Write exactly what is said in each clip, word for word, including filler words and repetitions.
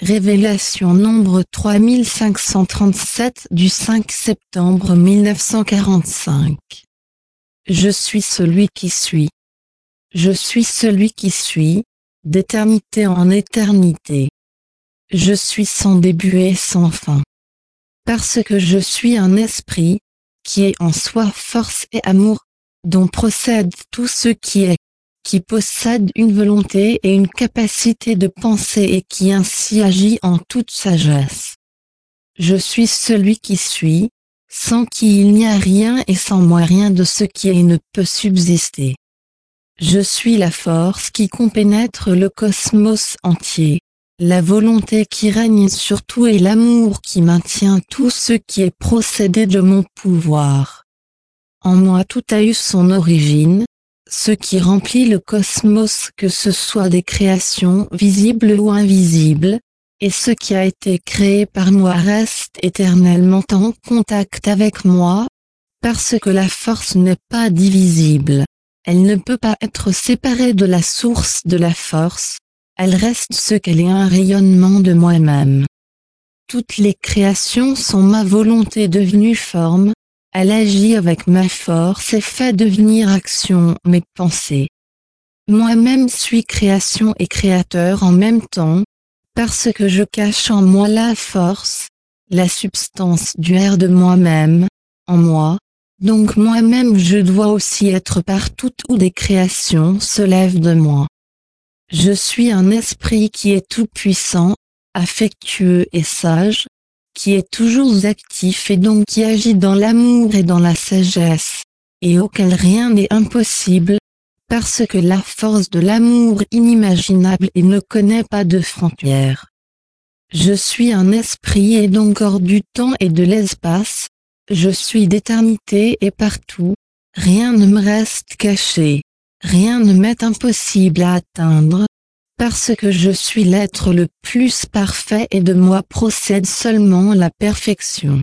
Révélation nombre trois mille cinq cent trente-sept du cinq septembre mille neuf cent quarante-cinq. Je suis celui qui suis. Je suis celui qui suis, d'éternité en éternité. Je suis sans début et sans fin. Parce que je suis un esprit, qui est en soi force et amour, dont procède tout ce qui est, qui possède une volonté et une capacité de penser et qui ainsi agit en toute sagesse. Je suis celui qui suis, sans qui il n'y a rien et sans moi rien de ce qui est ne peut subsister. Je suis la force qui compénètre le cosmos entier, la volonté qui règne sur tout et l'amour qui maintient tout ce qui est procédé de mon pouvoir. En moi tout a eu son origine, ce qui remplit le cosmos, que ce soit des créations visibles ou invisibles, et ce qui a été créé par moi reste éternellement en contact avec moi, parce que la force n'est pas divisible. Elle ne peut pas être séparée de la source de la force, elle reste ce qu'elle est, un rayonnement de moi-même. Toutes les créations sont ma volonté devenue forme, elle agit avec ma force et fait devenir action mes pensées. Moi-même suis création et créateur en même temps, parce que je cache en moi la force, la substance duère de moi-même, en moi, donc moi-même je dois aussi être partout où des créations se lèvent de moi. Je suis un esprit qui est tout-puissant, affectueux et sage, qui est toujours actif et donc qui agit dans l'amour et dans la sagesse, et auquel rien n'est impossible, parce que la force de l'amour est inimaginable et ne connaît pas de frontières. Je suis un esprit et donc hors du temps et de l'espace, je suis d'éternité et partout, rien ne me reste caché, rien ne m'est impossible à atteindre, parce que je suis l'être le plus parfait et de moi procède seulement la perfection.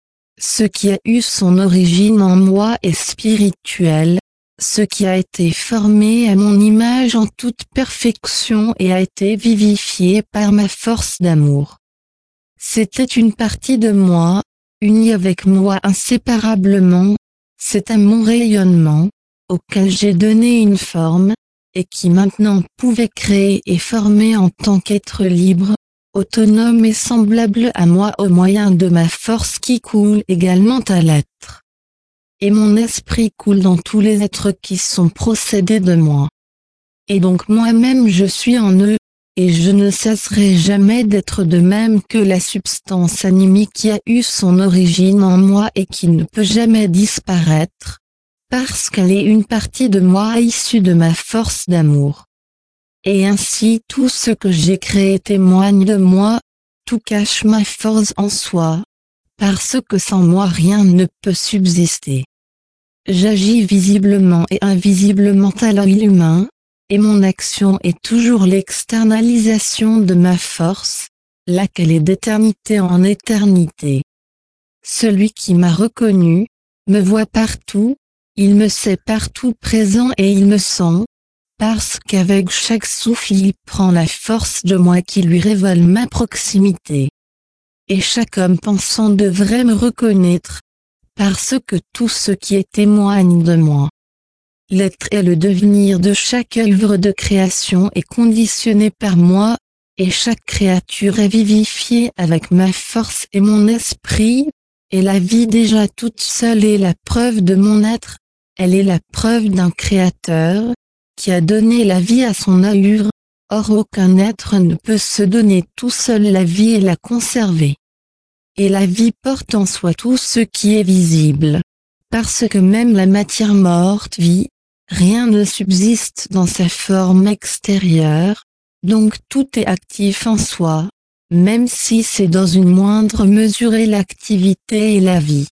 Ce qui a eu son origine en moi est spirituel, ce qui a été formé à mon image en toute perfection et a été vivifié par ma force d'amour. C'était une partie de moi, unie avec moi inséparablement, c'est à mon rayonnement, auquel j'ai donné une forme, et qui maintenant pouvait créer et former en tant qu'être libre, autonome et semblable à moi au moyen de ma force qui coule également à l'être. Et mon esprit coule dans tous les êtres qui sont procédés de moi. Et donc moi-même je suis en eux, et je ne cesserai jamais d'être de même que la substance animique qui a eu son origine en moi et qui ne peut jamais disparaître, parce qu'elle est une partie de moi issue de ma force d'amour. Et ainsi tout ce que j'ai créé témoigne de moi, tout cache ma force en soi, parce que sans moi rien ne peut subsister. J'agis visiblement et invisiblement à l'œil humain, et mon action est toujours l'externalisation de ma force, laquelle est d'éternité en éternité. Celui qui m'a reconnu, me voit partout, il me sait partout présent et il me sent, parce qu'avec chaque souffle il prend la force de moi qui lui révèle ma proximité. Et chaque homme pensant devrait me reconnaître, parce que tout ce qui est témoigne de moi. L'être et le devenir de chaque œuvre de création est conditionné par moi, et chaque créature est vivifiée avec ma force et mon esprit, et la vie déjà toute seule est la preuve de mon être, elle est la preuve d'un créateur, qui a donné la vie à son œuvre, or aucun être ne peut se donner tout seul la vie et la conserver. Et la vie porte en soi tout ce qui est visible, parce que même la matière morte vit, rien ne subsiste dans sa forme extérieure, donc tout est actif en soi, même si c'est dans une moindre mesure l'activité et la vie.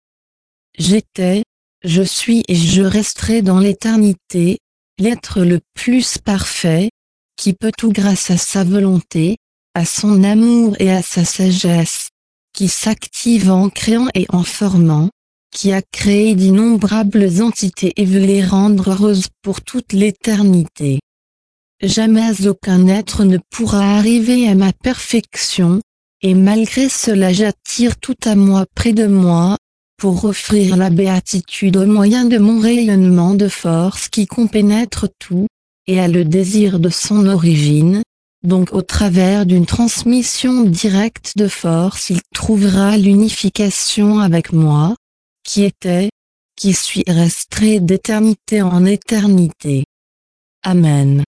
J'étais, je suis et je resterai dans l'éternité, l'être le plus parfait, qui peut tout grâce à sa volonté, à son amour et à sa sagesse, qui s'active en créant et en formant, qui a créé d'innombrables entités et veut les rendre heureuses pour toute l'éternité. jamais aucun être ne pourra arriver à ma perfection, et malgré cela j'attire tout à moi près de moi, pour offrir la béatitude au moyen de mon rayonnement de force qui compénètre tout, et a le désir de son origine. Donc au travers d'une transmission directe de force il trouvera l'unification avec moi, qui était, qui suis resté d'éternité en éternité. Amen.